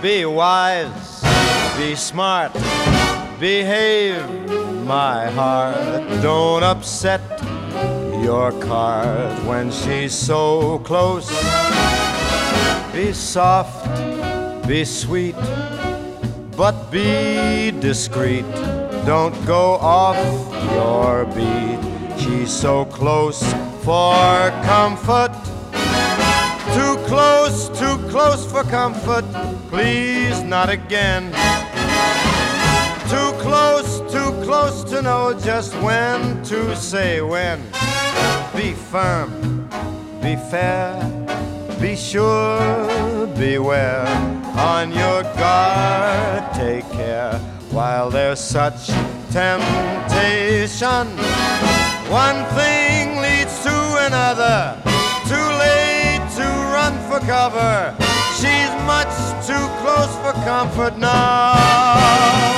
Be wise, be smart, behave, my heart. Don't upset your card when she's so close. Be soft, be sweet, but be discreet. Don't go off your beat. She's so close for comfort. Too close for comfort. Please, not again. Too close to know just when to say when. Be firm, be fair, be sure, beware. On your guard, take care while there's such temptation. One thing leads to another. Too late to run for cover. She's much too close for comfort now.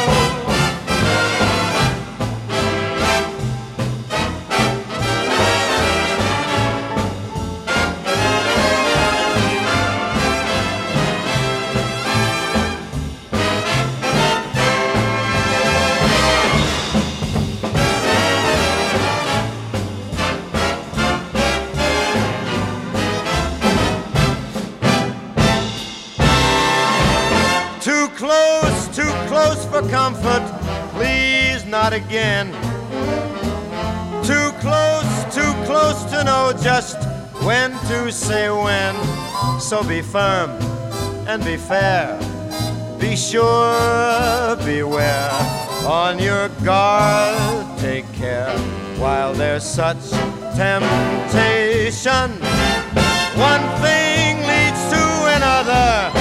Too close for comfort, please not again. Too close to know just when to say when. So be firm and be fair, be sure, beware. On your guard, take care while there's such temptation. One thing leads to another.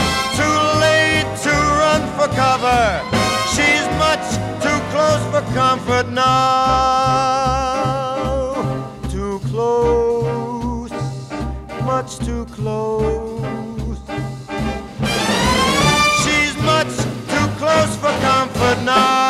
For cover, she's much too close for comfort now. Too close, much too close. She's much too close for comfort now.